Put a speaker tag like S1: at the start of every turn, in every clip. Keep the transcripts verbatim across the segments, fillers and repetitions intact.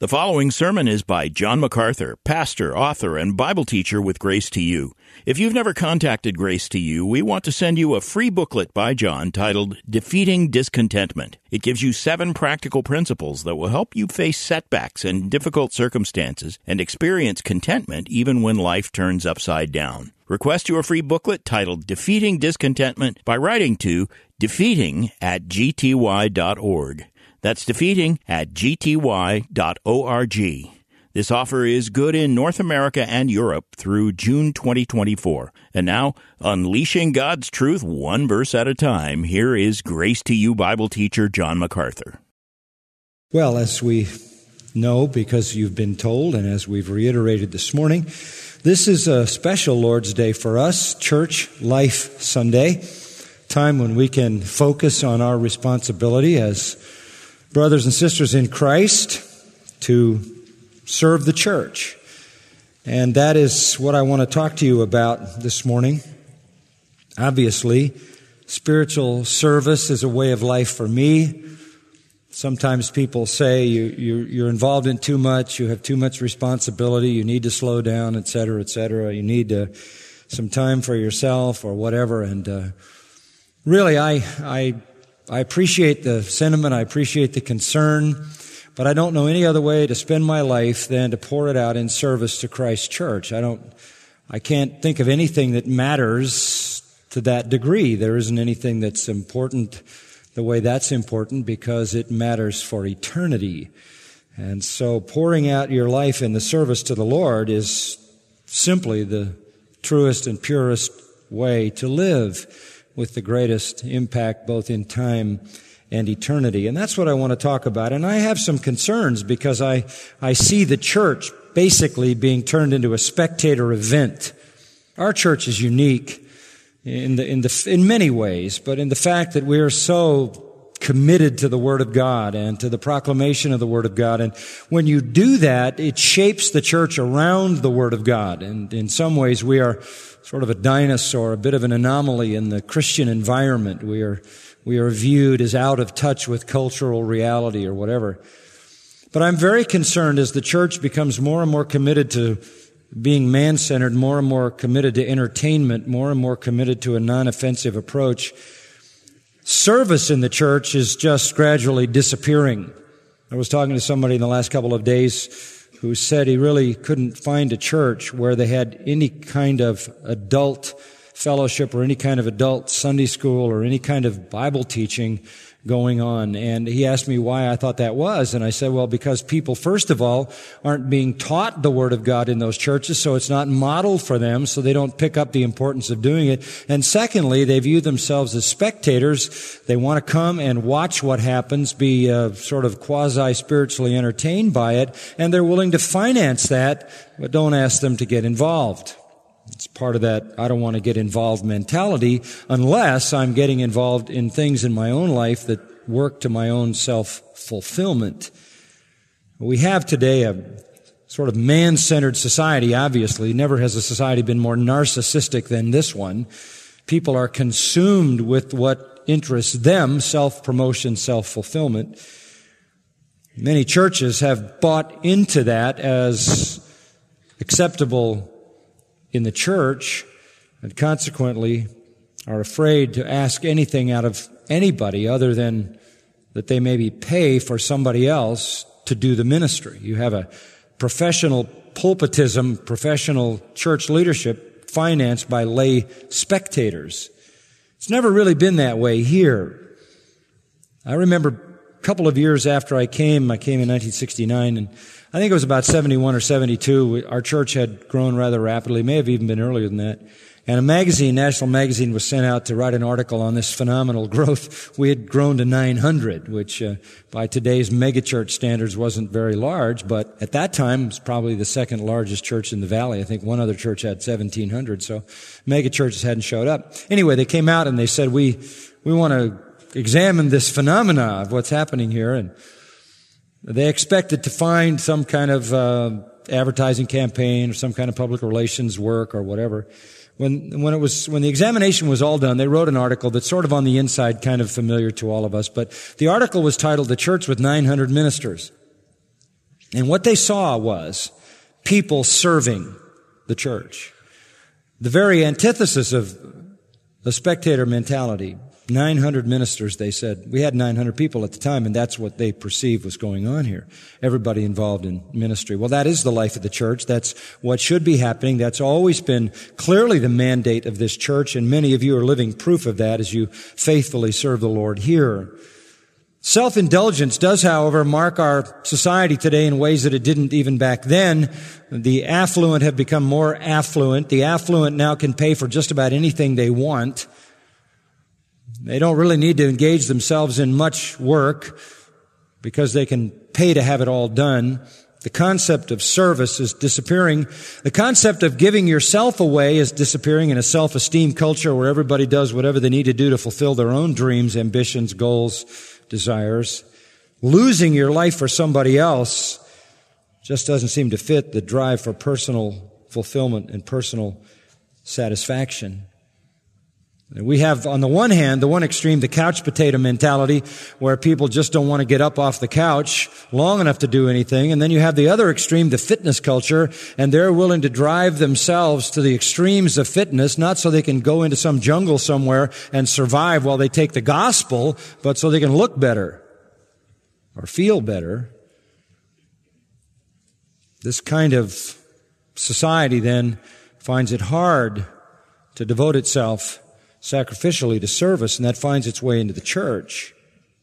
S1: The following sermon is by John MacArthur, pastor, author, and Bible teacher with Grace to You. If you've never contacted Grace to You, we want to send you a free booklet by John titled Defeating Discontentment. It gives you seven practical principles that will help you face setbacks and difficult circumstances and experience contentment even when life turns upside down. Request your free booklet titled Defeating Discontentment by writing to defeating at g t y dot org. That's defeating at g t y dot org. This offer is good in North America and Europe through June twenty twenty-four. And now, unleashing God's truth one verse at a time, here is Grace to You Bible teacher John MacArthur.
S2: Well, as we know, because you've been told, and as we've reiterated this morning, this is a special Lord's Day for us, Church Life Sunday, time when we can focus on our responsibility as brothers and sisters in Christ to serve the church. And that is what I want to talk to you about this morning. Obviously, spiritual service is a way of life for me. Sometimes people say you, you, you're involved in too much, you have too much responsibility, you need to slow down, et cetera, et cetera. You need uh, some time for yourself or whatever. And uh, really, I... I I appreciate the sentiment, I appreciate the concern, but I don't know any other way to spend my life than to pour it out in service to Christ's church. I don't, I can't think of anything that matters to that degree. There isn't anything that's important the way that's important because it matters for eternity. And so pouring out your life in the service to the Lord is simply the truest and purest way to live, with the greatest impact both in time and eternity. And that's what I want to talk about. And I have some concerns because I, I see the church basically being turned into a spectator event. Our church is unique in the, in the, in many ways, but in the fact that we are so committed to the Word of God and to the proclamation of the Word of God. And when you do that, it shapes the church around the Word of God. And in some ways, we are sort of a dinosaur, a bit of an anomaly in the Christian environment. We are, we are viewed as out of touch with cultural reality or whatever. But I'm very concerned as the church becomes more and more committed to being man-centered, more and more committed to entertainment, more and more committed to a non-offensive approach. Service in the church is just gradually disappearing. I was talking to somebody in the last couple of days who said he really couldn't find a church where they had any kind of adult fellowship or any kind of adult Sunday school or any kind of Bible teaching going on. And he asked me why I thought that was. And I said, well, because people, first of all, aren't being taught the Word of God in those churches, so it's not modeled for them, so they don't pick up the importance of doing it. And secondly, they view themselves as spectators. They want to come and watch what happens, be uh, sort of quasi-spiritually entertained by it, and they're willing to finance that, but don't ask them to get involved. It's part of that I don't want to get involved mentality unless I'm getting involved in things in my own life that work to my own self-fulfillment. We have today a sort of man-centered society, obviously. Never has a society been more narcissistic than this one. People are consumed with what interests them, self-promotion, self-fulfillment. Many churches have bought into that as acceptable in the church, and consequently are afraid to ask anything out of anybody other than that they maybe pay for somebody else to do the ministry. You have a professional pulpitism, professional church leadership financed by lay spectators. It's never really been that way here. I remember a couple of years after I came, I came in nineteen sixty-nine, and I think it was about seventy-one or seventy-two. Our church had grown rather rapidly, may have even been earlier than that. And a magazine, national magazine, was sent out to write an article on this phenomenal growth. We had grown to nine hundred, which uh, by today's megachurch standards wasn't very large, but at that time it was probably the second largest church in the valley. I think one other church had seventeen hundred, so megachurches hadn't showed up. Anyway, they came out and they said, we we want to examine this phenomena of what's happening here, and they expected to find some kind of uh, advertising campaign or some kind of public relations work or whatever. When when it was when the examination was all done, they wrote an article that's sort of on the inside, kind of familiar to all of us. But the article was titled "The Church with nine hundred Ministers." And what they saw was people serving the church. The very antithesis of the spectator mentality. nine hundred ministers, they said. We had nine hundred people at the time, and that's what they perceived was going on here. Everybody involved in ministry. Well, that is the life of the church. That's what should be happening. That's always been clearly the mandate of this church, and many of you are living proof of that as you faithfully serve the Lord here. Self-indulgence does, however, mark our society today in ways that it didn't even back then. The affluent have become more affluent. The affluent now can pay for just about anything they want. They don't really need to engage themselves in much work because they can pay to have it all done. The concept of service is disappearing. The concept of giving yourself away is disappearing in a self-esteem culture where everybody does whatever they need to do to fulfill their own dreams, ambitions, goals, desires. Losing your life for somebody else just doesn't seem to fit the drive for personal fulfillment and personal satisfaction. We have, on the one hand, the one extreme, the couch potato mentality, where people just don't want to get up off the couch long enough to do anything. And then you have the other extreme, the fitness culture, and they're willing to drive themselves to the extremes of fitness, not so they can go into some jungle somewhere and survive while they take the gospel, but so they can look better or feel better. This kind of society then finds it hard to devote itself sacrificially to service, and that finds its way into the church.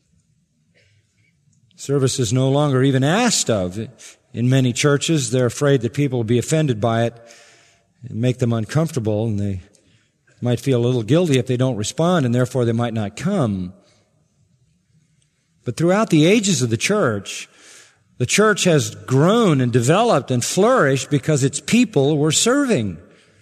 S2: Service is no longer even asked of. In many churches, they're afraid that people will be offended by it and make them uncomfortable, and they might feel a little guilty if they don't respond, and therefore they might not come. But throughout the ages of the church, the church has grown and developed and flourished because its people were serving.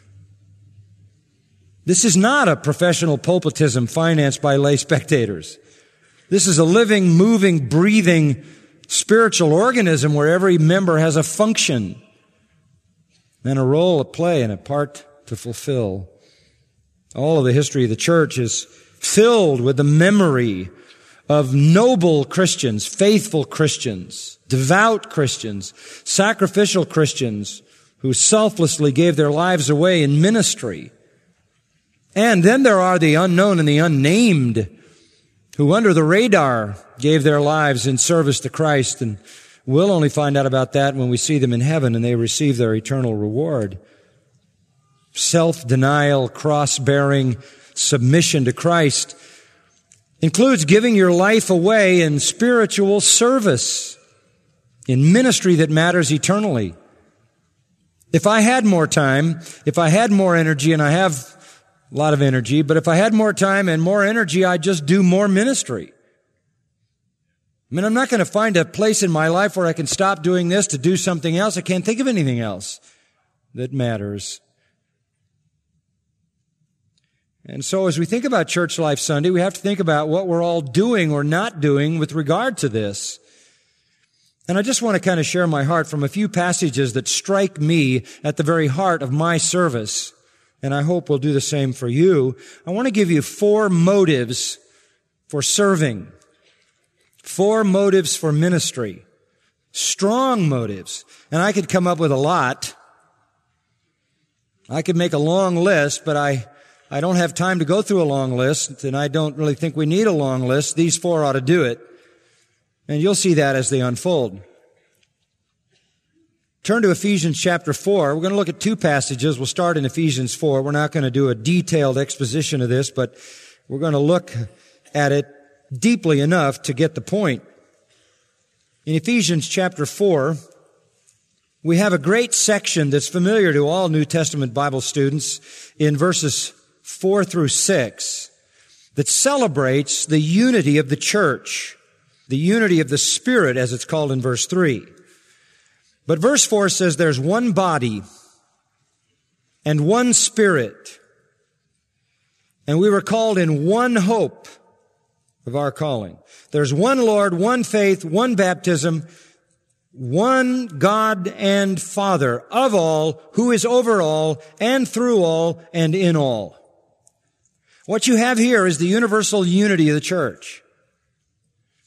S2: This is not a professional pulpitism financed by lay spectators. This is a living, moving, breathing spiritual organism where every member has a function and a role to play and a part to fulfill. All of the history of the church is filled with the memory of noble Christians, faithful Christians, devout Christians, sacrificial Christians who selflessly gave their lives away in ministry. And then there are the unknown and the unnamed who under the radar gave their lives in service to Christ, and we'll only find out about that when we see them in heaven and they receive their eternal reward. Self-denial, cross-bearing, submission to Christ includes giving your life away in spiritual service, in ministry that matters eternally. If I had more time, if I had more energy, and I have a lot of energy, but if I had more time and more energy, I'd just do more ministry. I mean, I'm not going to find a place in my life where I can stop doing this to do something else. I can't think of anything else that matters. And so as we think about Church Life Sunday, we have to think about what we're all doing or not doing with regard to this. And I just want to kind of share my heart from a few passages that strike me at the very heart of my service. And I hope we'll do the same for you. I want to give you four motives for serving. Four motives for ministry. Strong motives. And I could come up with a lot. I could make a long list, but I, I don't have time to go through a long list, and I don't really think we need a long list. These four ought to do it. And you'll see that as they unfold. Turn to Ephesians chapter four. We're going to look at two passages. We'll start in Ephesians four. We're not going to do a detailed exposition of this, but we're going to look at it deeply enough to get the point. In Ephesians chapter four, we have a great section that's familiar to all New Testament Bible students in verses four through six that celebrates the unity of the church, the unity of the Spirit, as it's called in verse three. But verse four says there's one body and one Spirit, and we were called in one hope of our calling. There's one Lord, one faith, one baptism, one God and Father of all, who is over all and through all and in all. What you have here is the universal unity of the church.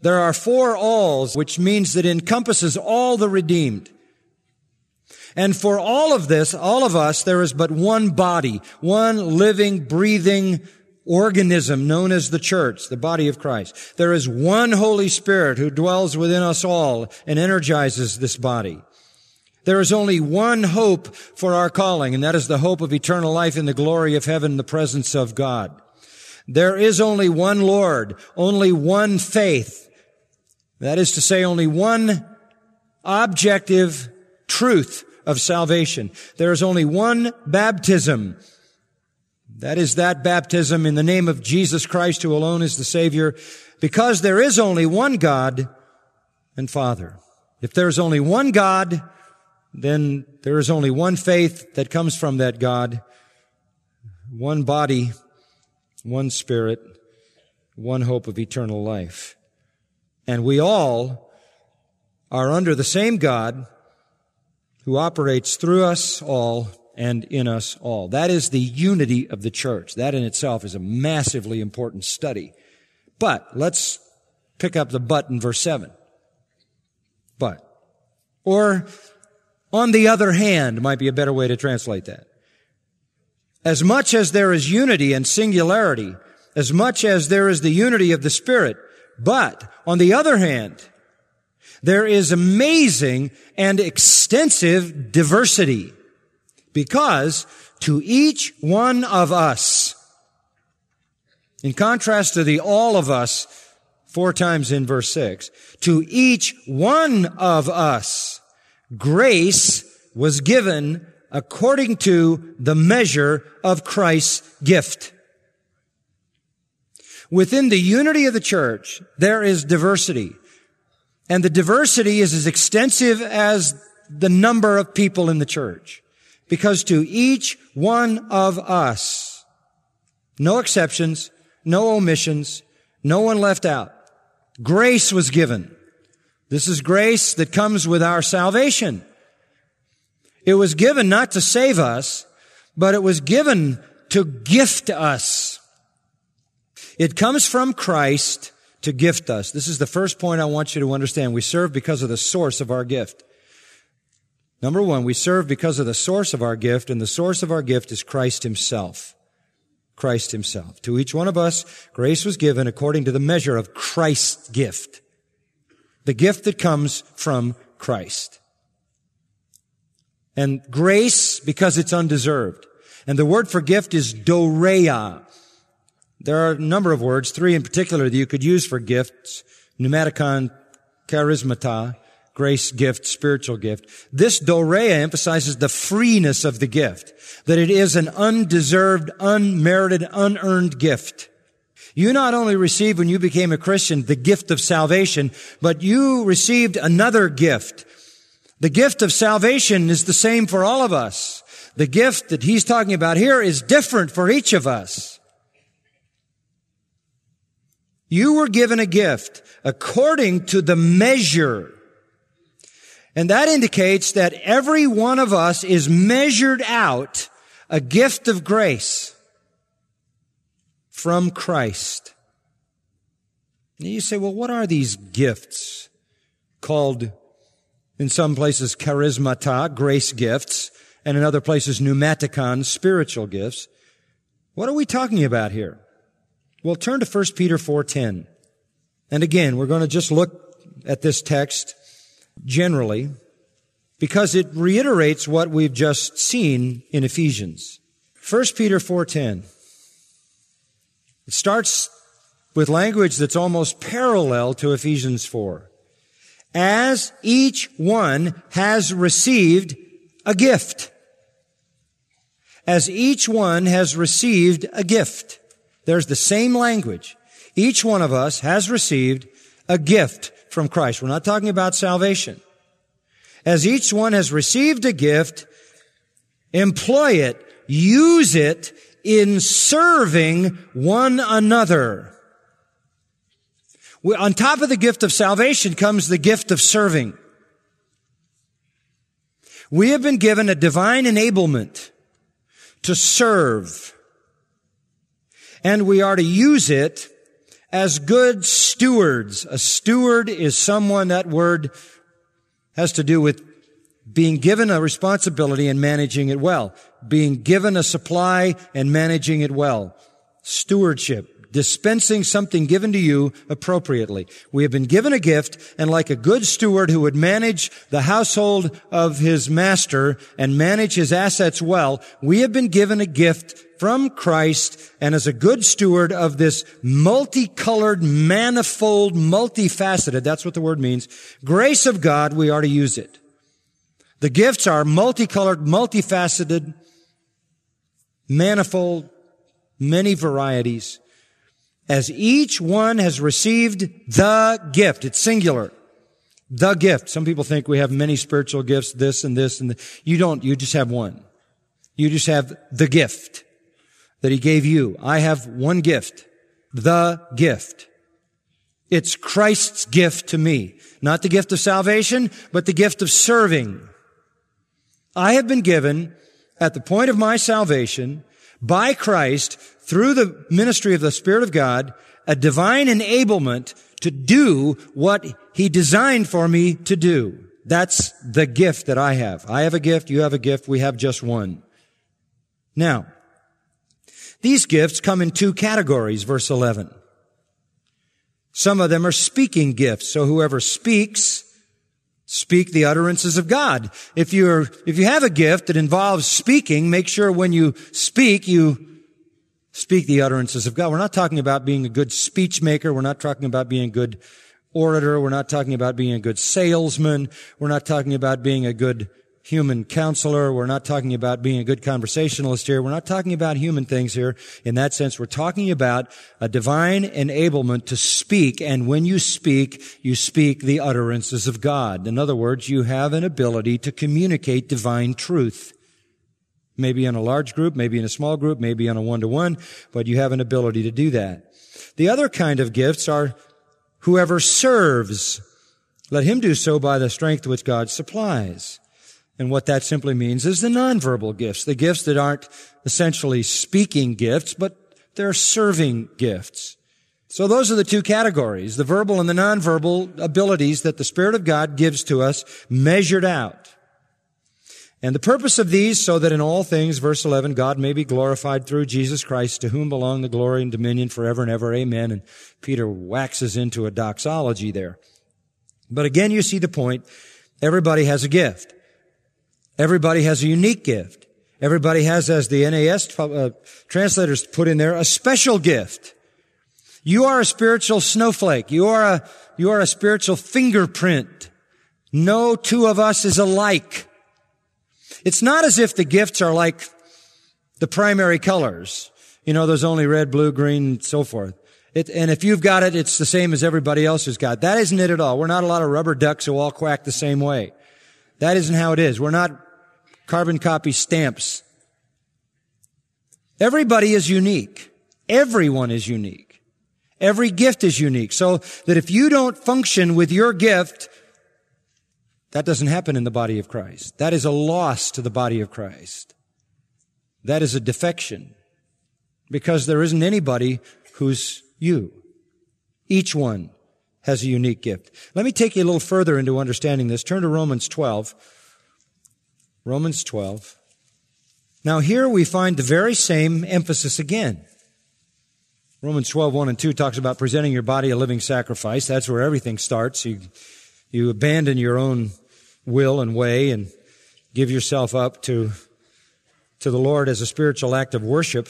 S2: There are four alls, which means that it encompasses all the redeemed. And for all of this, all of us, there is but one body, one living, breathing organism known as the church, the body of Christ. There is one Holy Spirit who dwells within us all and energizes this body. There is only one hope for our calling, and that is the hope of eternal life in the glory of heaven, the presence of God. There is only one Lord, only one faith. That is to say, only one objective truth of salvation. There is only one baptism. That is that baptism in the name of Jesus Christ, who alone is the Savior, because there is only one God and Father. If there is only one God, then there is only one faith that comes from that God, one body, one Spirit, one hope of eternal life. And we all are under the same God who operates through us all and in us all. That is the unity of the church. That in itself is a massively important study. But let's pick up the but in verse seven. But. Or, on the other hand, might be a better way to translate that. As much as there is unity and singularity, as much as there is the unity of the Spirit, but, on the other hand, there is amazing and extensive diversity, because to each one of us, in contrast to the all of us, four times in verse six, to each one of us, grace was given according to the measure of Christ's gift. Within the unity of the church, there is diversity. And the diversity is as extensive as the number of people in the church. Because to each one of us, no exceptions, no omissions, no one left out, grace was given. This is grace that comes with our salvation. It was given not to save us, but it was given to gift us. It comes from Christ to gift us. This is the first point I want you to understand. We serve because of the source of our gift. Number one, we serve because of the source of our gift, and the source of our gift is Christ Himself. Christ Himself. To each one of us, grace was given according to the measure of Christ's gift. The gift that comes from Christ. And grace, because it's undeserved. And the word for gift is doreia. There are a number of words, three in particular, that you could use for gifts. Pneumaticon, charismata, grace gift, spiritual gift. This doreia emphasizes the freeness of the gift. That it is an undeserved, unmerited, unearned gift. You not only received when you became a Christian the gift of salvation, but you received another gift. The gift of salvation is the same for all of us. The gift that he's talking about here is different for each of us. You were given a gift according to the measure. And that indicates that every one of us is measured out a gift of grace from Christ. And you say, well, what are these gifts called in some places charismata, grace gifts, and in other places pneumaticon, spiritual gifts? What are we talking about here? Well, turn to First Peter four ten. And again, we're going to just look at this text generally because it reiterates what we've just seen in Ephesians. First Peter four ten. It starts with language that's almost parallel to Ephesians four. As each one has received a gift. As each one has received a gift. There's the same language. Each one of us has received a gift from Christ. We're not talking about salvation. As each one has received a gift, employ it, use it in serving one another. On top of the gift of salvation comes the gift of serving. We have been given a divine enablement to serve. And we are to use it as good stewards. A steward is someone, that word has to do with being given a responsibility and managing it well. Being given a supply and managing it well. Stewardship. Dispensing something given to you appropriately. We have been given a gift, and like a good steward who would manage the household of his master and manage his assets well, we have been given a gift from Christ, and as a good steward of this multicolored, manifold, multifaceted, that's what the word means, grace of God, we are to use it. The gifts are multicolored, multifaceted, manifold, many varieties. As each one has received the gift. It's singular. The gift. Some people think we have many spiritual gifts, this and this and this. You don't. You just have one. You just have the gift that He gave you. I have one gift. The gift. It's Christ's gift to me. Not the gift of salvation, but the gift of serving. I have been given, at the point of my salvation, by Christ, through the ministry of the Spirit of God, a divine enablement to do what He designed for me to do. That's the gift that I have. I have a gift, you have a gift, we have just one. Now, these gifts come in two categories, verse eleven. Some of them are speaking gifts, so whoever speaks, speak the utterances of God. If you're, if you have a gift that involves speaking, make sure when you speak, you speak the utterances of God. We're not talking about being a good speech maker. We're not talking about being a good orator. We're not talking about being a good salesman. We're not talking about being a good human counselor. We're not talking about being a good conversationalist here. We're not talking about human things here. In that sense, we're talking about a divine enablement to speak. And when you speak, you speak the utterances of God. In other words, you have an ability to communicate divine truth. Maybe in a large group, maybe in a small group, maybe on a one-to-one, but you have an ability to do that. The other kind of gifts are whoever serves. Let him do so by the strength which God supplies. And what that simply means is the nonverbal gifts, the gifts that aren't essentially speaking gifts, but they're serving gifts. So those are the two categories, the verbal and the nonverbal abilities that the Spirit of God gives to us, measured out. And the purpose of these, so that in all things, verse eleven, God may be glorified through Jesus Christ, to whom belong the glory and dominion forever and ever. Amen. And Peter waxes into a doxology there. But again, you see the point. Everybody has a gift. Everybody has a unique gift. Everybody has, as the N A S uh, translators put in there, a special gift. You are a spiritual snowflake. You are a, you are a spiritual fingerprint. No two of us is alike. It's not as if the gifts are like the primary colors. You know, there's only red, blue, green, and so forth. It, and if you've got it, it's the same as everybody else has got. That isn't it at all. We're not a lot of rubber ducks who all quack the same way. That isn't how it is. We're not carbon copy stamps. Everybody is unique. Everyone is unique. Every gift is unique. So that if you don't function with your gift, that doesn't happen in the body of Christ. That is a loss to the body of Christ. That is a defection. Because there isn't anybody who's you. Each one has a unique gift. Let me take you a little further into understanding this. Turn to Romans twelve. Romans twelve. Now here we find the very same emphasis again. Romans twelve, one and two talks about presenting your body a living sacrifice. That's where everything starts. You, you abandon your own will and way and give yourself up to, to the Lord as a spiritual act of worship.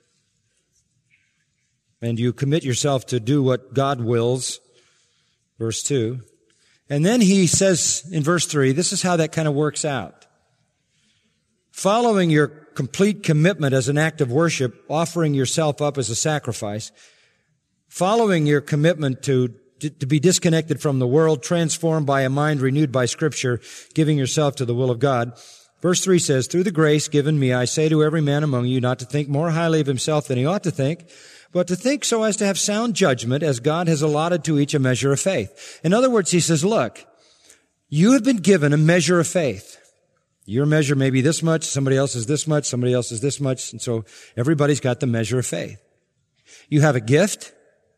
S2: And you commit yourself to do what God wills. Verse two. And then he says in verse three, this is how that kind of works out. Following your complete commitment as an act of worship, offering yourself up as a sacrifice, following your commitment to to be disconnected from the world, transformed by a mind renewed by Scripture, giving yourself to the will of God. Verse three says, through the grace given me, I say to every man among you not to think more highly of himself than he ought to think, but to think so as to have sound judgment, as God has allotted to each a measure of faith. In other words, he says, look, you have been given a measure of faith. Your measure may be this much, somebody else is this much, somebody else is this much, and so everybody's got the measure of faith. You have a gift,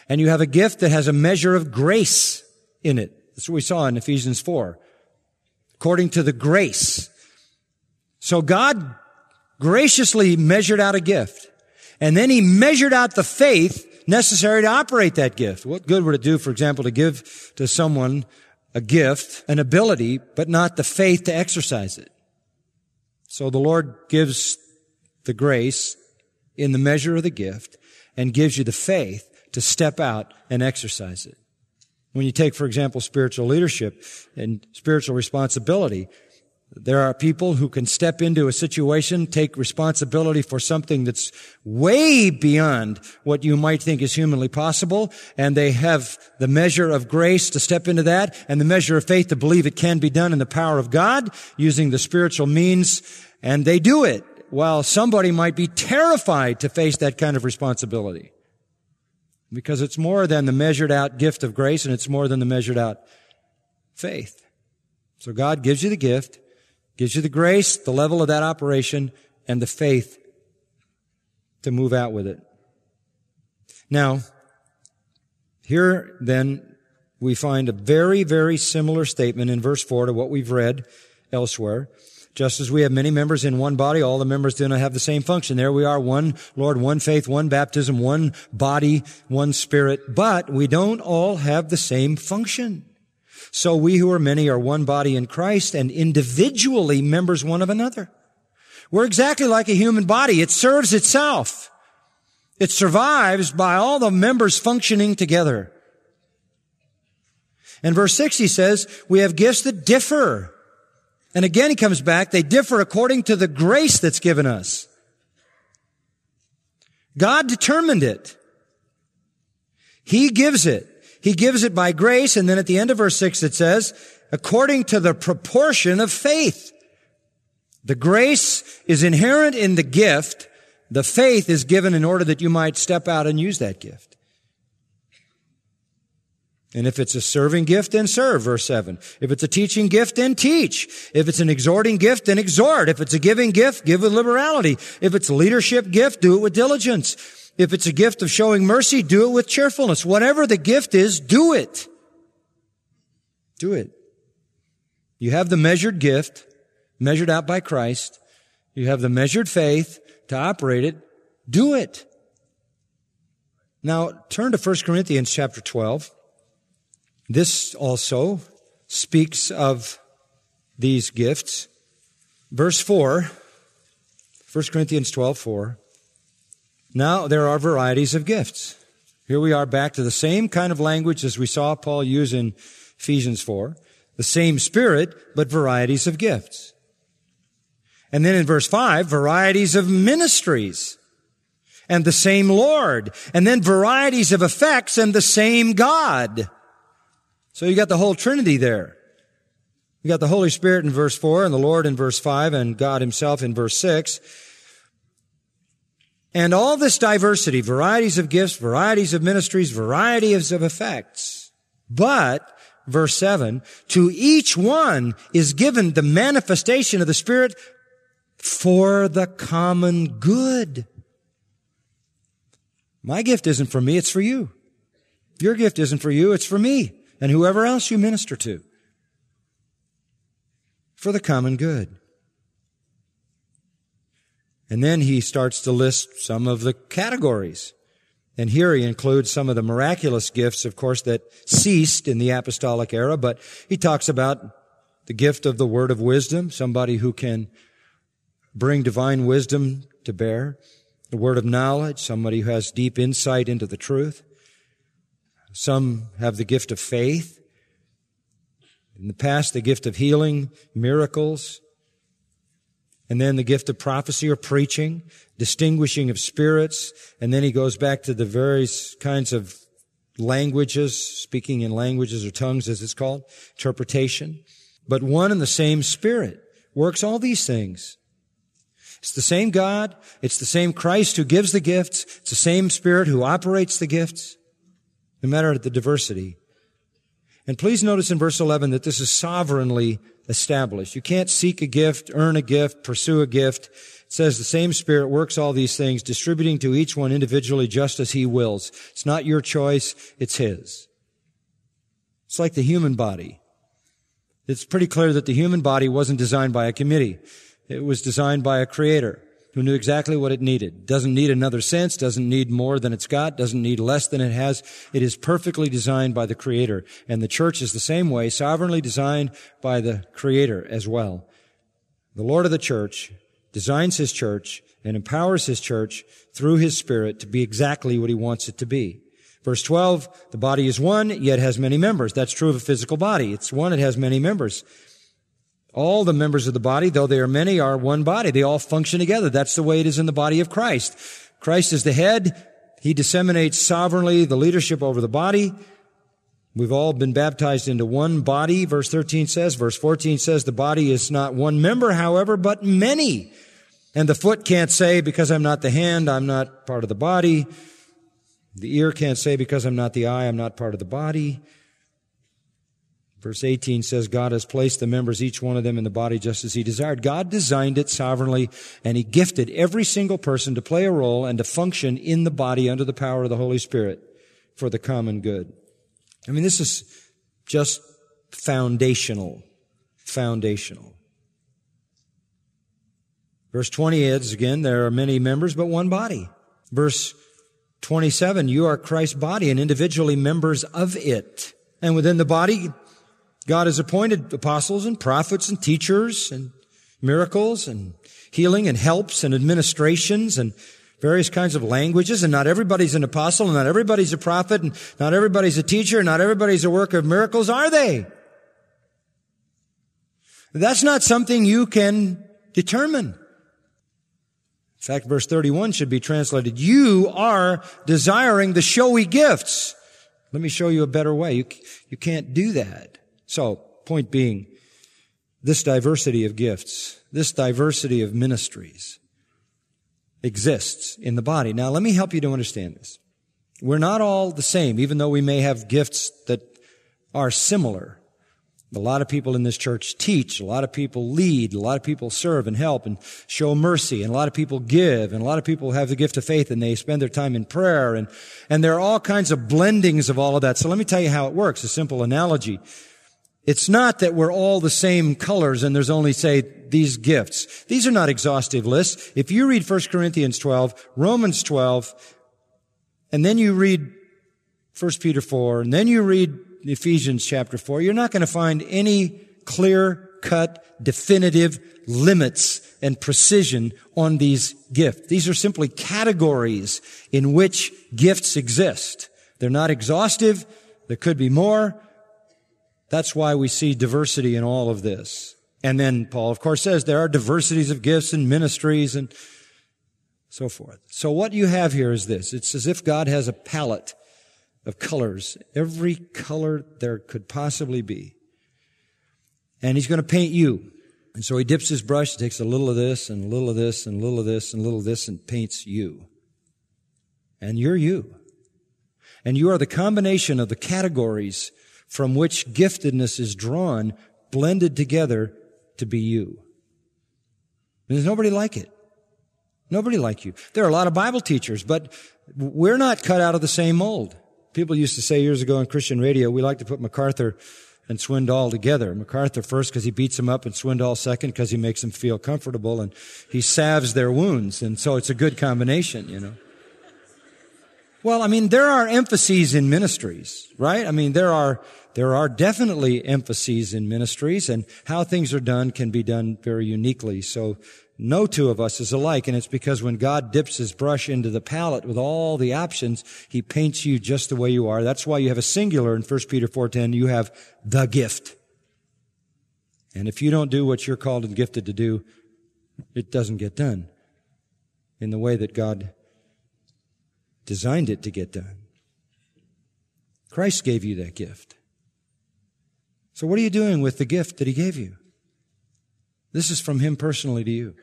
S2: And you have a gift that has a measure of grace in it. That's what we saw in Ephesians four. According to the grace. So God graciously measured out a gift. And then He measured out the faith necessary to operate that gift. What good would it do, for example, to give to someone a gift, an ability, but not the faith to exercise it? So the Lord gives the grace in the measure of the gift and gives you the faith to step out and exercise it. When you take, for example, spiritual leadership and spiritual responsibility, there are people who can step into a situation, take responsibility for something that's way beyond what you might think is humanly possible, and they have the measure of grace to step into that and the measure of faith to believe it can be done in the power of God using the spiritual means, and they do it, while somebody might be terrified to face that kind of responsibility. Because it's more than the measured out gift of grace, and it's more than the measured out faith. So God gives you the gift, gives you the grace, the level of that operation, and the faith to move out with it. Now, here then we find a very, very similar statement in verse four to what we've read elsewhere. Just as we have many members in one body, all the members do not have the same function. There we are, one Lord, one faith, one baptism, one body, one Spirit, but we don't all have the same function. So we who are many are one body in Christ and individually members one of another. We're exactly like a human body. It serves itself. It survives by all the members functioning together. In verse six he says, we have gifts that differ. And again he comes back, they differ according to the grace that's given us. God determined it. He gives it. He gives it by grace, and then at the end of verse six it says, according to the proportion of faith. The grace is inherent in the gift. The faith is given in order that you might step out and use that gift. And if it's a serving gift, then serve, verse seven. If it's a teaching gift, then teach. If it's an exhorting gift, then exhort. If it's a giving gift, give with liberality. If it's a leadership gift, do it with diligence. If it's a gift of showing mercy, do it with cheerfulness. Whatever the gift is, do it. Do it. You have the measured gift, measured out by Christ. You have the measured faith to operate it. Do it. Now, turn to First Corinthians chapter twelve. This also speaks of these gifts. Verse four, First Corinthians twelve four. Now, there are varieties of gifts. Here we are back to the same kind of language as we saw Paul use in Ephesians four. The same Spirit, but varieties of gifts. And then in verse five, varieties of ministries. And the same Lord. And then varieties of effects and the same God. So you got the whole Trinity there. You got the Holy Spirit in verse four, and the Lord in verse five, and God Himself in verse six. And all this diversity, varieties of gifts, varieties of ministries, varieties of effects. But, verse seven, to each one is given the manifestation of the Spirit for the common good. My gift isn't for me, it's for you. Your gift isn't for you, it's for me. And whoever else you minister to. For the common good. And then he starts to list some of the categories. And here he includes some of the miraculous gifts, of course, that ceased in the apostolic era. But he talks about the gift of the word of wisdom, somebody who can bring divine wisdom to bear. The word of knowledge, somebody who has deep insight into the truth. Some have the gift of faith. In the past, the gift of healing, miracles. And then the gift of prophecy or preaching, distinguishing of spirits. And then he goes back to the various kinds of languages, speaking in languages or tongues as it's called, interpretation. But one and the same Spirit works all these things. It's the same God. It's the same Christ who gives the gifts. It's the same Spirit who operates the gifts. No matter the diversity. And please notice in verse eleven that this is sovereignly established. You can't seek a gift, earn a gift, pursue a gift. It says the same Spirit works all these things, distributing to each one individually just as He wills. It's not your choice, it's His. It's like the human body. It's pretty clear that the human body wasn't designed by a committee. It was designed by a Creator who knew exactly what it needed. Doesn't need another sense, doesn't need more than it's got, doesn't need less than it has. It is perfectly designed by the Creator. And the church is the same way, sovereignly designed by the Creator as well. The Lord of the church designs His church and empowers His church through His Spirit to be exactly what He wants it to be. Verse twelve, the body is one, yet has many members. That's true of a physical body. It's one, it has many members. All the members of the body, though they are many, are one body. They all function together. That's the way it is in the body of Christ. Christ is the head. He disseminates sovereignly the leadership over the body. We've all been baptized into one body, verse thirteen says. Verse fourteen says the body is not one member, however, but many. And the foot can't say, because I'm not the hand, I'm not part of the body. The ear can't say, because I'm not the eye, I'm not part of the body. Verse eighteen says, God has placed the members, each one of them, in the body just as He desired. God designed it sovereignly, and He gifted every single person to play a role and to function in the body under the power of the Holy Spirit for the common good. I mean, this is just foundational. Foundational. Verse twenty adds again, there are many members, but one body. Verse twenty-seven, you are Christ's body and individually members of it. And within the body, God has appointed apostles and prophets and teachers and miracles and healing and helps and administrations and various kinds of languages. And not everybody's an apostle and not everybody's a prophet and not everybody's a teacher and not everybody's a worker of miracles, are they? That's not something you can determine. In fact, verse thirty-one should be translated, you are desiring the showy gifts. Let me show you a better way. You, you can't do that. So, point being, this diversity of gifts, this diversity of ministries exists in the body. Now, let me help you to understand this. We're not all the same, even though we may have gifts that are similar. A lot of people in this church teach, a lot of people lead, a lot of people serve and help and show mercy, and a lot of people give, and a lot of people have the gift of faith and they spend their time in prayer, and, and there are all kinds of blendings of all of that. So let me tell you how it works, a simple analogy. It's not that we're all the same colors and there's only, say, these gifts. These are not exhaustive lists. If you read First Corinthians twelve, Romans twelve, and then you read First Peter four, and then you read Ephesians chapter four, you're not going to find any clear-cut, definitive limits and precision on these gifts. These are simply categories in which gifts exist. They're not exhaustive. There could be more. That's why we see diversity in all of this. And then Paul, of course, says there are diversities of gifts and ministries and so forth. So what you have here is this. It's as if God has a palette of colors, every color there could possibly be. And He's going to paint you. And so He dips His brush, takes a little of this and a little of this and a little of this and a little of this and paints you. And you're you. And you are the combination of the categories from which giftedness is drawn, blended together to be you. And there's nobody like it. Nobody like you. There are a lot of Bible teachers, but we're not cut out of the same mold. People used to say years ago on Christian radio, we like to put MacArthur and Swindoll together. MacArthur first because he beats them up, and Swindoll second because he makes them feel comfortable, and he salves their wounds. And so it's a good combination, you know. Well, I mean, there are emphases in ministries, right? I mean, there are There are definitely emphases in ministries, and how things are done can be done very uniquely. So no two of us is alike, and it's because when God dips His brush into the palette with all the options, He paints you just the way you are. That's why you have a singular in First Peter four ten. You have the gift. And if you don't do what you're called and gifted to do, it doesn't get done in the way that God designed it to get done. Christ gave you that gift. So what are you doing with the gift that He gave you? This is from Him personally to you.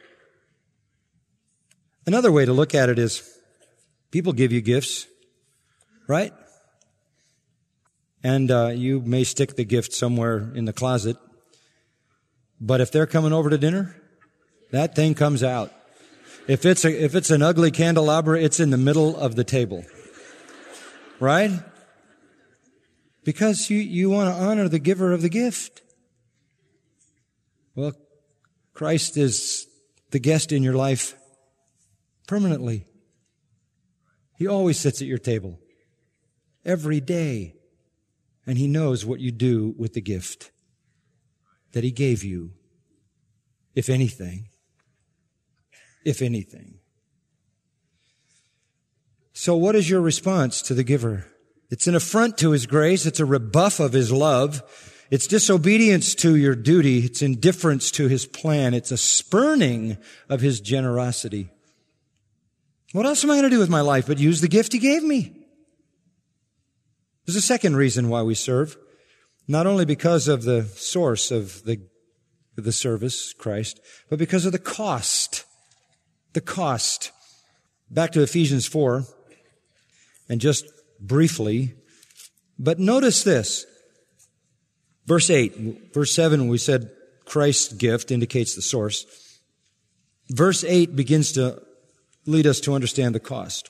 S2: Another way to look at it is, people give you gifts, right? And uh, you may stick the gift somewhere in the closet. But if they're coming over to dinner, that thing comes out. If it's a, if it's an ugly candelabra, it's in the middle of the table. Right? Because you, you want to honor the giver of the gift. Well, Christ is the guest in your life permanently. He always sits at your table. Every day. And He knows what you do with the gift that He gave you. If anything. If anything. So what is your response to the giver? It's an affront to His grace. It's a rebuff of His love. It's disobedience to your duty. It's indifference to His plan. It's a spurning of His generosity. What else am I going to do with my life but use the gift He gave me? There's a second reason why we serve. Not only because of the source of the, of the service, Christ, but because of the cost. The cost. Back to Ephesians four, and just briefly, but notice this. Verse eight, verse seven, we said Christ's gift indicates the source. Verse eight begins to lead us to understand the cost.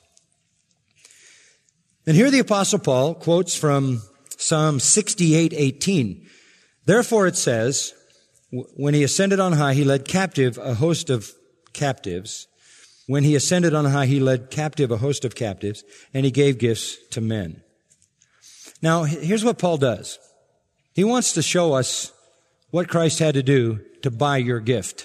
S2: And here the Apostle Paul quotes from Psalm sixty-eight eighteen. Therefore it says, when He ascended on high, He led captive a host of captives. When He ascended on high, He led captive a host of captives, and He gave gifts to men. Now, here's what Paul does. He wants to show us what Christ had to do to buy your gift,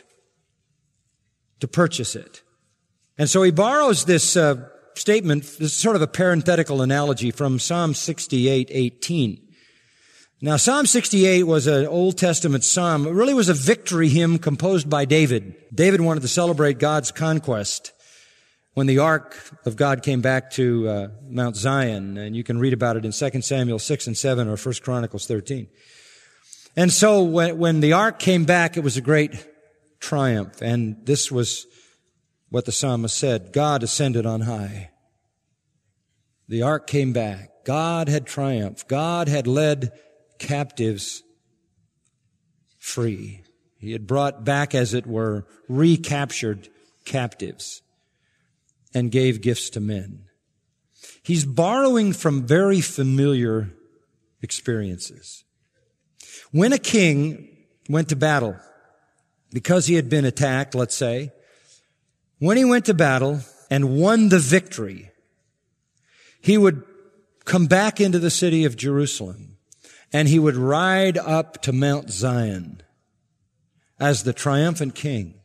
S2: to purchase it. And so he borrows this uh, statement, this is sort of a parenthetical analogy from Psalm sixty-eight eighteen. Now, Psalm sixty-eight was an Old Testament psalm. It really was a victory hymn composed by David. David wanted to celebrate God's conquest when the ark of God came back to uh, Mount Zion. And you can read about it in Second Samuel six and seven or First Chronicles thirteen. And so when, when the ark came back, it was a great triumph. And this was what the psalmist said. God ascended on high. The ark came back. God had triumphed. God had led captives free. He had brought back, as it were, recaptured captives and gave gifts to men. He's borrowing from very familiar experiences. When a king went to battle, because he had been attacked, let's say, when he went to battle and won the victory, he would come back into the city of Jerusalem. And he would ride up to Mount Zion as the triumphant king.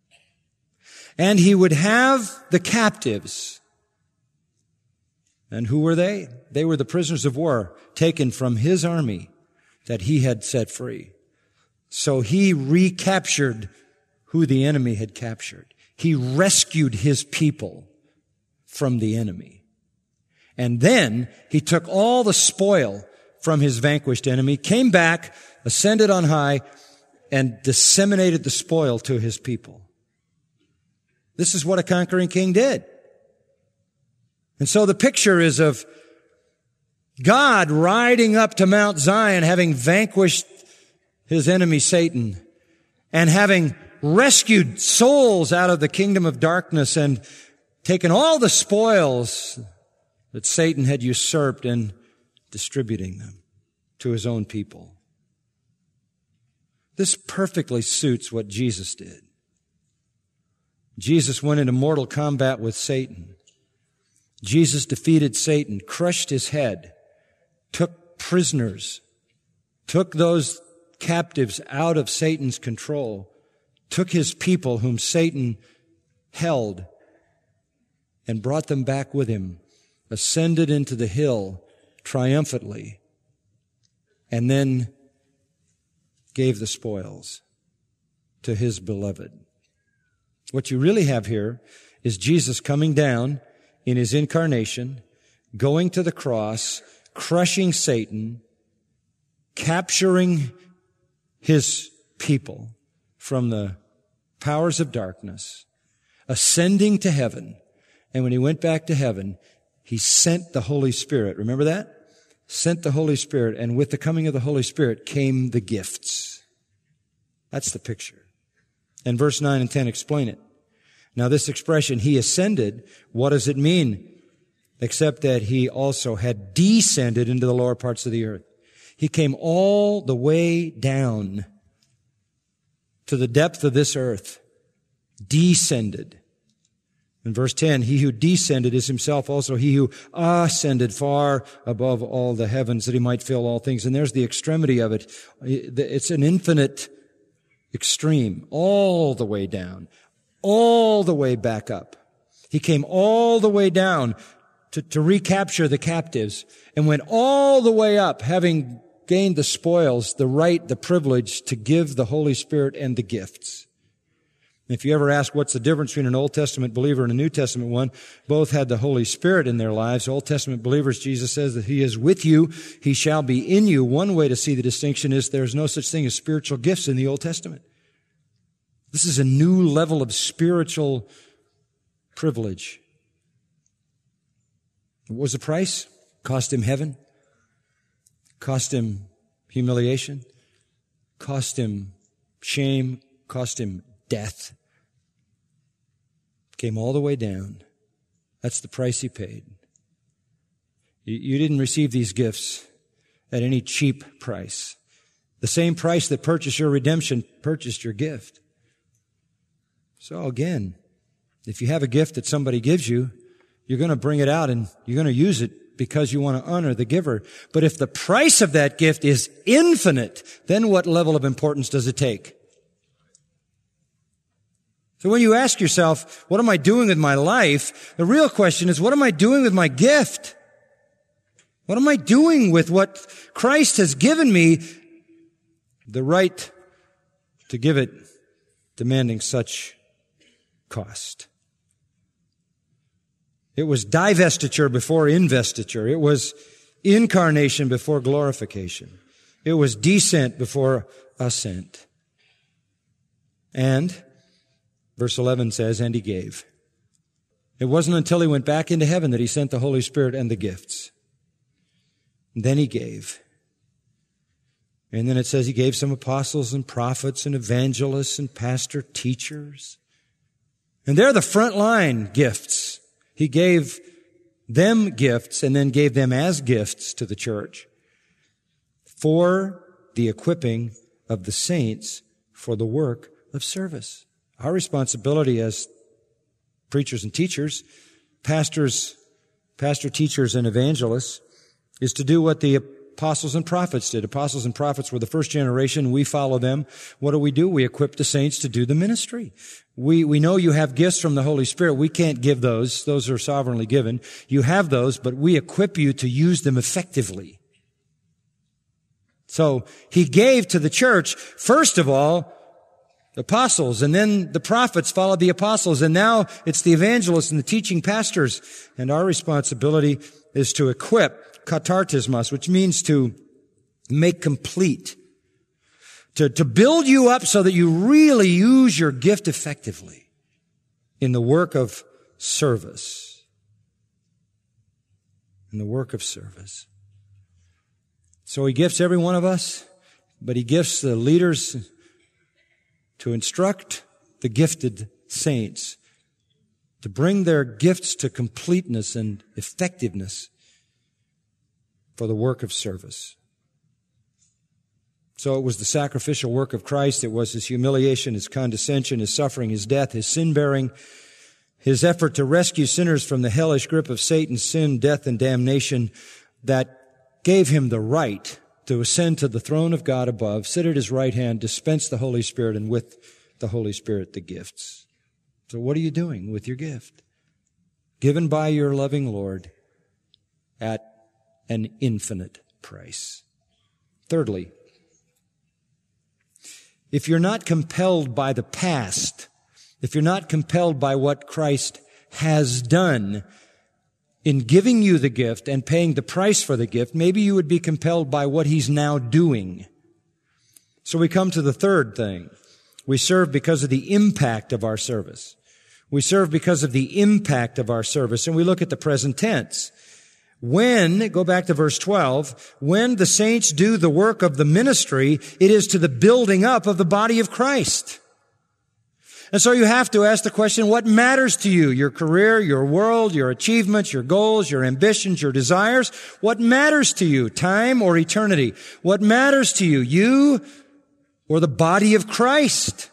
S2: And he would have the captives. And who were they? They were the prisoners of war taken from his army that he had set free. So he recaptured who the enemy had captured. He rescued his people from the enemy. And then he took all the spoil from his vanquished enemy, came back, ascended on high, and disseminated the spoil to his people. This is what a conquering king did. And so the picture is of God riding up to Mount Zion, having vanquished his enemy Satan, and having rescued souls out of the kingdom of darkness and taken all the spoils that Satan had usurped and distributing them to his own people. This perfectly suits what Jesus did. Jesus went into mortal combat with Satan. Jesus defeated Satan, crushed his head, took prisoners, took those captives out of Satan's control, took his people whom Satan held, and brought them back with him, ascended into the hill triumphantly, and then gave the spoils to his beloved. What you really have here is Jesus coming down in his incarnation, going to the cross, crushing Satan, capturing his people from the powers of darkness, ascending to heaven. And when he went back to heaven, he sent the Holy Spirit. Remember that? sent the Holy Spirit, and with the coming of the Holy Spirit came the gifts. That's the picture. And verse nine and ten explain it. Now this expression, he ascended, what does it mean? Except that he also had descended into the lower parts of the earth. He came all the way down to the depth of this earth, descended. In verse ten, he who descended is himself also he who ascended far above all the heavens that he might fill all things. And there's the extremity of it. It's an infinite extreme, all the way down, all the way back up. He came all the way down to, to recapture the captives and went all the way up, having gained the spoils, the right, the privilege to give the Holy Spirit and the gifts. If you ever ask what's the difference between an Old Testament believer and a New Testament one, both had the Holy Spirit in their lives. Old Testament believers, Jesus says that he is with you, he shall be in you. One way to see the distinction is there's no such thing as spiritual gifts in the Old Testament. This is a new level of spiritual privilege. What was the price? Cost him heaven. Cost him humiliation. Cost him shame. Cost him death. Came all the way down. That's the price he paid. You didn't receive these gifts at any cheap price. The same price that purchased your redemption purchased your gift. So again, if you have a gift that somebody gives you, you're going to bring it out and you're going to use it because you want to honor the giver. But if the price of that gift is infinite, then what level of importance does it take? So when you ask yourself, what am I doing with my life? The real question is, what am I doing with my gift? What am I doing with what Christ has given me? The right to give it, demanding such cost. It was divestiture before investiture. It was incarnation before glorification. It was descent before ascent. And verse eleven says, and he gave. It wasn't until he went back into heaven that he sent the Holy Spirit and the gifts. And then he gave. And then it says he gave some apostles and prophets and evangelists and pastor teachers. And they're the frontline gifts. He gave them gifts and then gave them as gifts to the church for the equipping of the saints for the work of service. Our responsibility as preachers and teachers, pastors, pastor teachers and evangelists, is to do what the apostles and prophets did. Apostles and prophets were the first generation. We follow them. What do we do? We equip the saints to do the ministry. We, we know you have gifts from the Holy Spirit. We can't give those. Those are sovereignly given. You have those, but we equip you to use them effectively. So he gave to the church, first of all, apostles, and then the prophets followed the apostles, and now it's the evangelists and the teaching pastors. And our responsibility is to equip, katartismos, which means to make complete, to, to build you up so that you really use your gift effectively in the work of service. In the work of service. So he gifts every one of us, but he gifts the leaders to instruct the gifted saints to bring their gifts to completeness and effectiveness for the work of service. So it was the sacrificial work of Christ. It was his humiliation, his condescension, his suffering, his death, his sin-bearing, his effort to rescue sinners from the hellish grip of Satan's sin, death, and damnation that gave him the right to ascend to the throne of God above, sit at his right hand, dispense the Holy Spirit, and with the Holy Spirit the gifts. So what are you doing with your gift? Given by your loving Lord at an infinite price. Thirdly, if you're not compelled by the past, if you're not compelled by what Christ has done in giving you the gift and paying the price for the gift, maybe you would be compelled by what he's now doing. So we come to the third thing. We serve because of the impact of our service. We serve because of the impact of our service. And we look at the present tense. When, go back to verse twelve, when the saints do the work of the ministry, it is to the building up of the body of Christ. And so you have to ask the question, what matters to you? Your career, your world, your achievements, your goals, your ambitions, your desires? What matters to you? Time or eternity? What matters to you? You or the body of Christ?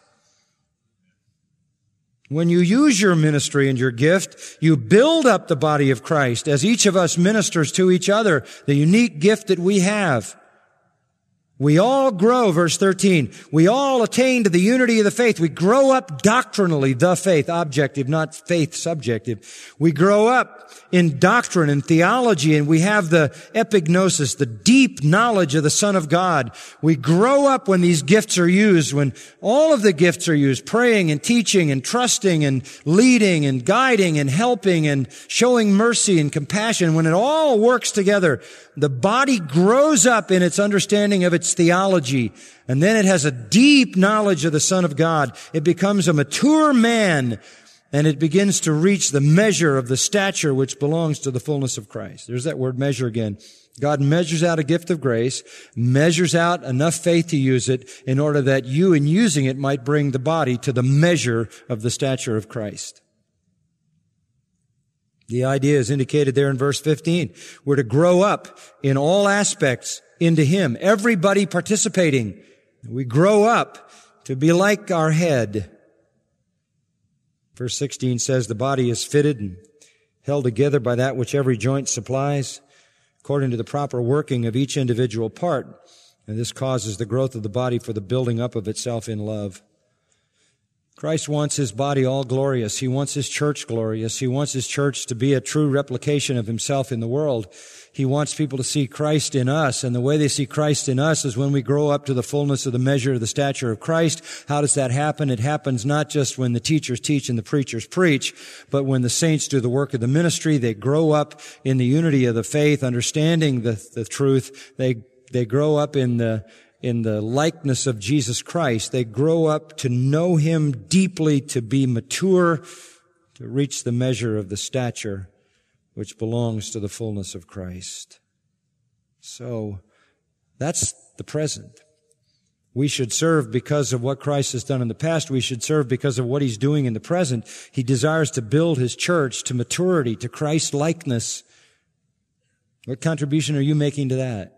S2: When you use your ministry and your gift, you build up the body of Christ as each of us ministers to each other the unique gift that we have. We all grow, verse thirteen, we all attain to the unity of the faith. We grow up doctrinally, the faith, objective, not faith, subjective. We grow up in doctrine and theology, and we have the epignosis, the deep knowledge of the Son of God. We grow up when these gifts are used, when all of the gifts are used, praying and teaching and trusting and leading and guiding and helping and showing mercy and compassion. When it all works together, the body grows up in its understanding of its theology, and then it has a deep knowledge of the Son of God. It becomes a mature man, and it begins to reach the measure of the stature which belongs to the fullness of Christ. There's that word measure again. God measures out a gift of grace, measures out enough faith to use it in order that you, in using it, might bring the body to the measure of the stature of Christ. The idea is indicated there in verse fifteen. We're to grow up in all aspects into Him. Everybody participating. We grow up to be like our head. Verse sixteen says the body is fitted and held together by that which every joint supplies, according to the proper working of each individual part. And this causes the growth of the body for the building up of itself in love. Christ wants His body all glorious. He wants His church glorious. He wants His church to be a true replication of Himself in the world. He wants people to see Christ in us, and the way they see Christ in us is when we grow up to the fullness of the measure of the stature of Christ. How does that happen? It happens not just when the teachers teach and the preachers preach, but when the saints do the work of the ministry. They grow up in the unity of the faith, understanding the, the truth. They, they grow up in the in the likeness of Jesus Christ. They grow up to know Him deeply, to be mature, to reach the measure of the stature which belongs to the fullness of Christ. So, that's the present. We should serve because of what Christ has done in the past. We should serve because of what He's doing in the present. He desires to build His church to maturity, to Christ-likeness. What contribution are you making to that?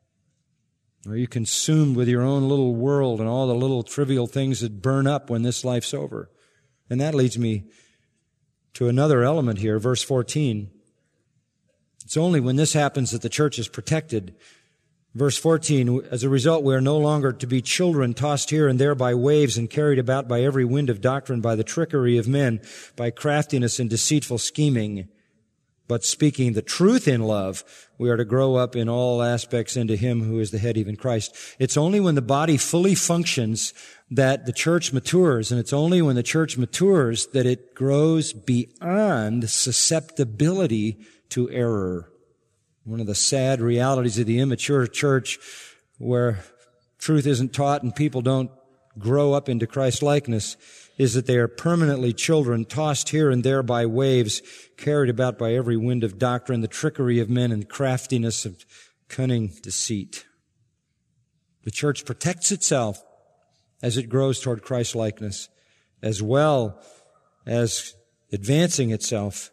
S2: Are you consumed with your own little world and all the little trivial things that burn up when this life's over? And that leads me to another element here, verse fourteen. It's only when this happens that the church is protected. Verse fourteen, as a result, we are no longer to be children tossed here and there by waves and carried about by every wind of doctrine, by the trickery of men, by craftiness and deceitful scheming. But speaking the truth in love, we are to grow up in all aspects into Him who is the head, even Christ. It's only when the body fully functions that the church matures, and it's only when the church matures that it grows beyond susceptibility to error. One of the sad realities of the immature church, where truth isn't taught and people don't grow up into Christ-likeness, is that they are permanently children tossed here and there by waves, carried about by every wind of doctrine, the trickery of men and craftiness of cunning deceit. The church protects itself as it grows toward Christ-likeness, as well as advancing itself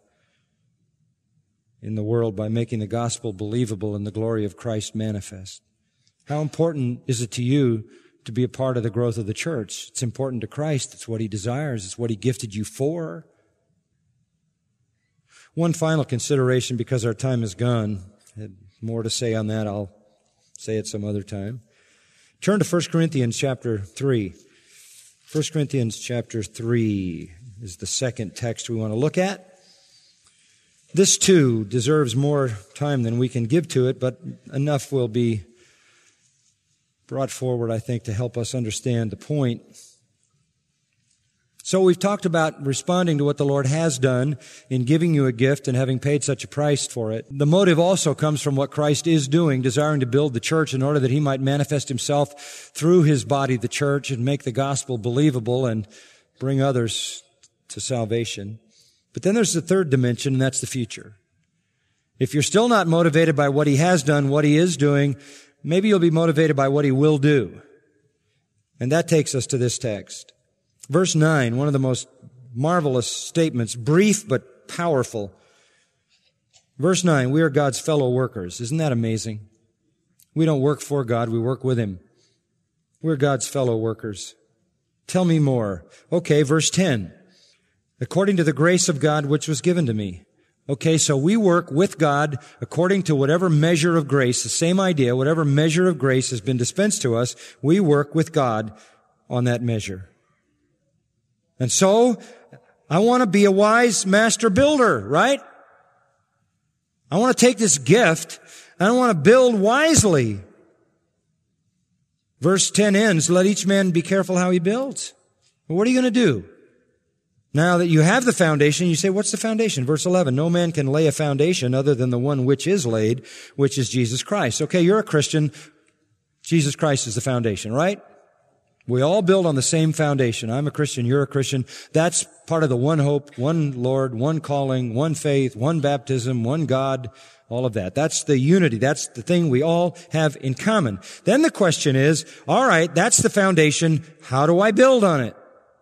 S2: in the world by making the gospel believable and the glory of Christ manifest. How important is it to you to be a part of the growth of the church? It's important to Christ. It's what He desires. It's what He gifted you for. One final consideration, because our time is gone. I had more to say on that. I'll say it some other time. Turn to First Corinthians chapter three. First Corinthians chapter three is the second text we want to look at. This too deserves more time than we can give to it, but enough will be brought forward, I think, to help us understand the point. So we've talked about responding to what the Lord has done in giving you a gift and having paid such a price for it. The motive also comes from what Christ is doing, desiring to build the church in order that He might manifest Himself through His body, the church, and make the gospel believable and bring others to salvation. But then there's the third dimension, and that's the future. If you're still not motivated by what He has done, what He is doing, maybe you'll be motivated by what He will do. And that takes us to this text. Verse nine, one of the most marvelous statements, brief but powerful. Verse nine, we are God's fellow workers. Isn't that amazing? We don't work for God, we work with Him. We're God's fellow workers. Tell me more. Okay, verse ten. According to the grace of God which was given to me. Okay, so we work with God according to whatever measure of grace, the same idea, whatever measure of grace has been dispensed to us, we work with God on that measure. And so, I want to be a wise master builder, right? I want to take this gift and I want to build wisely. Verse ten ends, let each man be careful how he builds. Well, what are you going to do? Now that you have the foundation, you say, what's the foundation? Verse eleven, no man can lay a foundation other than the one which is laid, which is Jesus Christ. Okay, you're a Christian. Jesus Christ is the foundation, right? We all build on the same foundation. I'm a Christian, you're a Christian. That's part of the one hope, one Lord, one calling, one faith, one baptism, one God, all of that. That's the unity. That's the thing we all have in common. Then the question is, all right, that's the foundation. How do I build on it?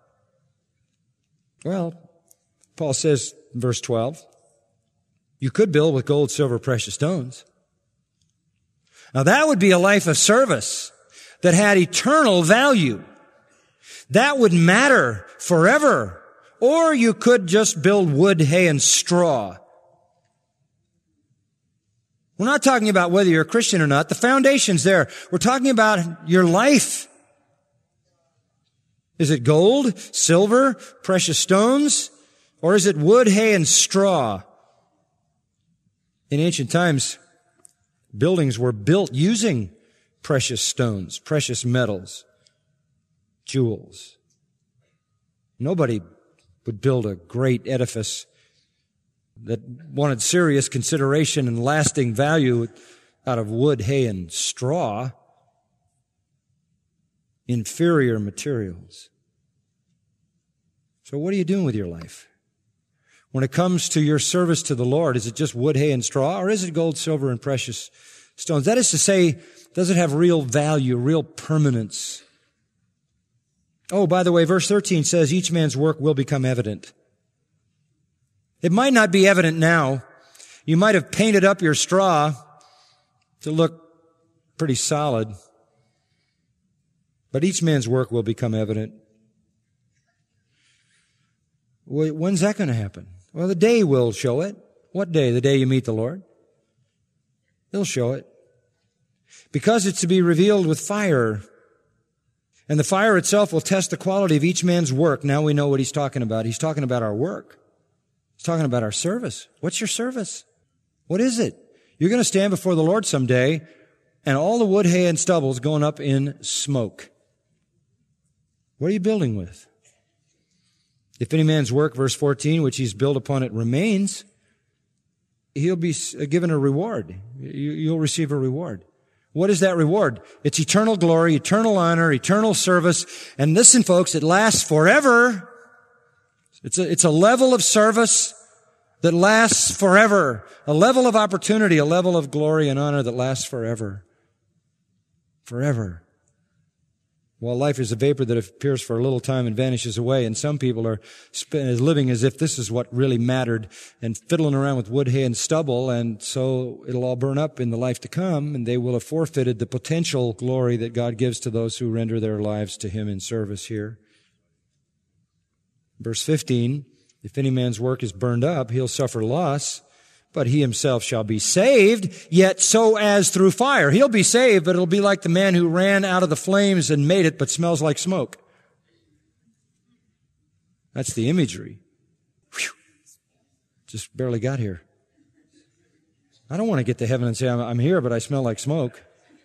S2: Well, Paul says in verse twelve, you could build with gold, silver, precious stones. Now that would be a life of service that had eternal value. That would matter forever. Or you could just build wood, hay, and straw. We're not talking about whether you're a Christian or not. The foundation's there. We're talking about your life. Is it gold, silver, precious stones, or is it wood, hay, and straw? In ancient times, buildings were built using precious stones, precious metals, jewels. Nobody would build a great edifice that wanted serious consideration and lasting value out of wood, hay, and straw. Inferior materials. So what are you doing with your life? When it comes to your service to the Lord, is it just wood, hay, and straw, or is it gold, silver, and precious stones? That is to say, does it have real value, real permanence? Oh, by the way, verse thirteen says each man's work will become evident. It might not be evident now. You might have painted up your straw to look pretty solid. But each man's work will become evident. When's that going to happen? Well, the day will show it. What day? The day you meet the Lord. He'll show it. Because it's to be revealed with fire. And the fire itself will test the quality of each man's work. Now we know what he's talking about. He's talking about our work. He's talking about our service. What's your service? What is it? You're going to stand before the Lord someday, and all the wood, hay, and stubble is going up in smoke. What are you building with? If any man's work, verse fourteen, which he's built upon it remains, he'll be given a reward. You'll receive a reward. What is that reward? It's eternal glory, eternal honor, eternal service. And listen, folks, it lasts forever. It's a, it's a level of service that lasts forever. A level of opportunity, a level of glory and honor that lasts forever. Forever. While life is a vapor that appears for a little time and vanishes away, and some people are living as if this is what really mattered and fiddling around with wood, hay, and stubble, and so it'll all burn up in the life to come, and they will have forfeited the potential glory that God gives to those who render their lives to Him in service here. Verse fifteen, if any man's work is burned up, he'll suffer loss, but he himself shall be saved, yet so as through fire. He'll be saved, but it'll be like the man who ran out of the flames and made it, but smells like smoke. That's the imagery. Whew. Just barely got here. I don't want to get to heaven and say, I'm, I'm here, but I smell like smoke.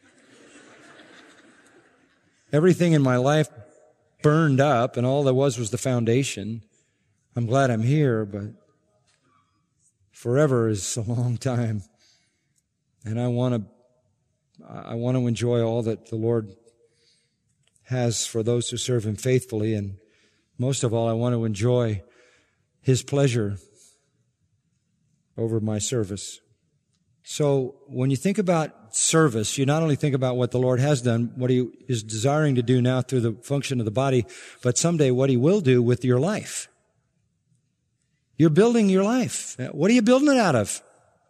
S2: Everything in my life burned up, and all there was was the foundation. I'm glad I'm here, but forever is a long time. And I want to, I want to enjoy all that the Lord has for those who serve Him faithfully. And most of all, I want to enjoy His pleasure over my service. So when you think about service, you not only think about what the Lord has done, what He is desiring to do now through the function of the body, but someday what He will do with your life. You're building your life. What are you building it out of?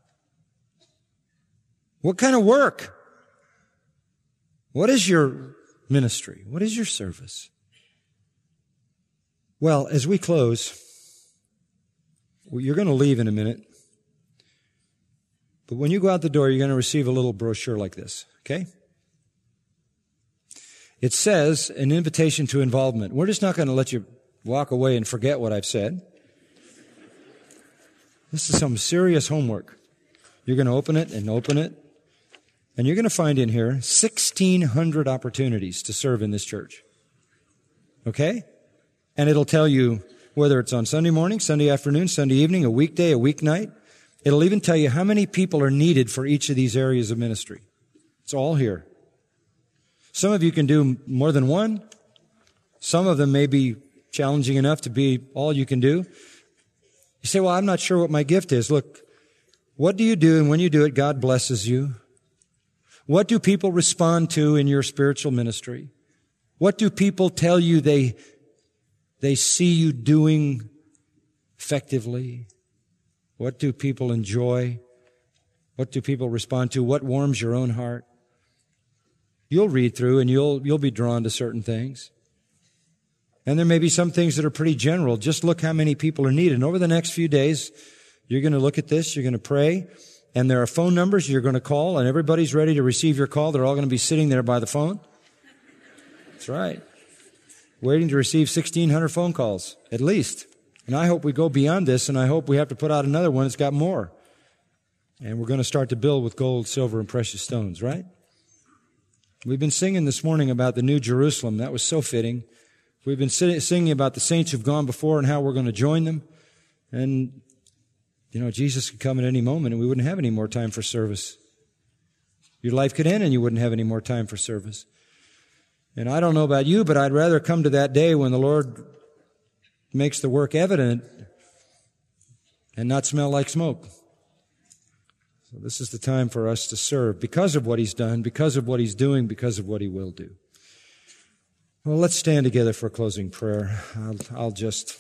S2: What kind of work? What is your ministry? What is your service? Well, as we close, well, you're going to leave in a minute. But when you go out the door, you're going to receive a little brochure like this, okay? It says an invitation to involvement. We're just not going to let you walk away and forget what I've said. This is some serious homework. You're going to open it and open it, and you're going to find in here sixteen hundred opportunities to serve in this church, okay? And it'll tell you whether it's on Sunday morning, Sunday afternoon, Sunday evening, a weekday, a weeknight. It'll even tell you how many people are needed for each of these areas of ministry. It's all here. Some of you can do more than one. Some of them may be challenging enough to be all you can do. You say, well, I'm not sure what my gift is. Look, what do you do? And when you do it, God blesses you. What do people respond to in your spiritual ministry? What do people tell you they, they see you doing effectively? What do people enjoy? What do people respond to? What warms your own heart? You'll read through and you'll, you'll be drawn to certain things. And there may be some things that are pretty general. Just look how many people are needed. And over the next few days, you're going to look at this, you're going to pray, and there are phone numbers you're going to call, and everybody's ready to receive your call. They're all going to be sitting there by the phone. That's right. Waiting to receive sixteen hundred phone calls, at least. And I hope we go beyond this, and I hope we have to put out another one that's got more. And we're going to start to build with gold, silver, and precious stones, right? We've been singing this morning about the New Jerusalem. That was so fitting. We've been singing about the saints who've gone before and how we're going to join them. And, you know, Jesus could come at any moment and we wouldn't have any more time for service. Your life could end and you wouldn't have any more time for service. And I don't know about you, but I'd rather come to that day when the Lord makes the work evident and not smell like smoke. So this is the time for us to serve because of what He's done, because of what He's doing, because of what He will do. Well, let's stand together for a closing prayer. I'll, I'll just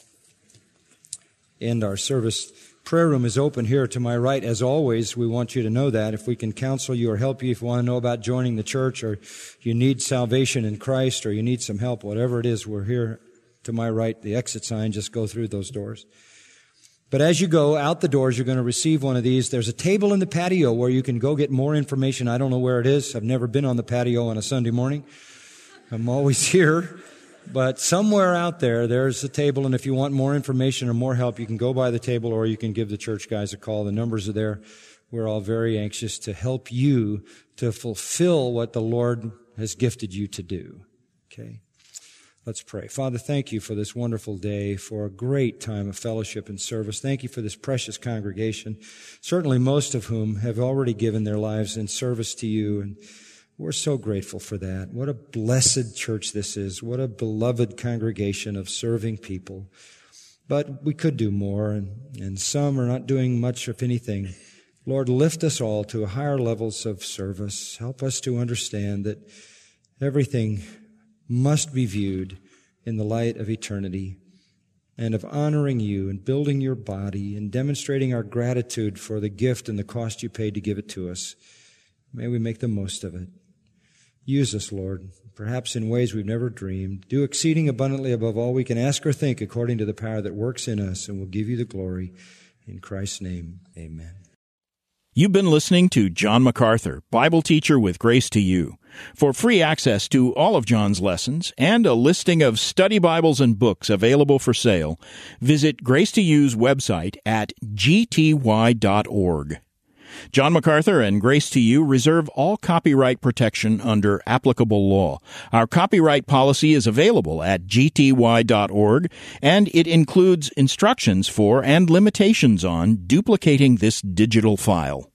S2: end our service. Prayer room is open here to my right. As always, we want you to know that. If we can counsel you or help you, if you want to know about joining the church, or you need salvation in Christ, or you need some help, whatever it is, we're here to my right, the exit sign. Just go through those doors. But as you go out the doors, you're going to receive one of these. There's a table in the patio where you can go get more information. I don't know where it is. I've never been on the patio on a Sunday morning. I'm always here. But somewhere out there, there's a table, and if you want more information or more help, you can go by the table or you can give the church guys a call. The numbers are there. We're all very anxious to help you to fulfill what the Lord has gifted you to do. Okay? Let's pray. Father, thank you for this wonderful day, for a great time of fellowship and service. Thank you for this precious congregation, certainly most of whom have already given their lives in service to you, and we're so grateful for that. What a blessed church this is. What a beloved congregation of serving people. But we could do more, and, and some are not doing much, if anything. Lord, lift us all to higher levels of service. Help us to understand that everything must be viewed in the light of eternity and of honoring you and building your body and demonstrating our gratitude for the gift and the cost you paid to give it to us. May we make the most of it. Use us, Lord, perhaps in ways we've never dreamed. Do exceeding abundantly above all we can ask or think according to the power that works in us, and we'll give you the glory. In Christ's name, amen.
S1: You've been listening to John MacArthur, Bible teacher with Grace to You. For free access to all of John's lessons and a listing of study Bibles and books available for sale, visit Grace to You's website at g t y dot org. John MacArthur and Grace to You reserve all copyright protection under applicable law. Our copyright policy is available at g t y dot org, and it includes instructions for and limitations on duplicating this digital file.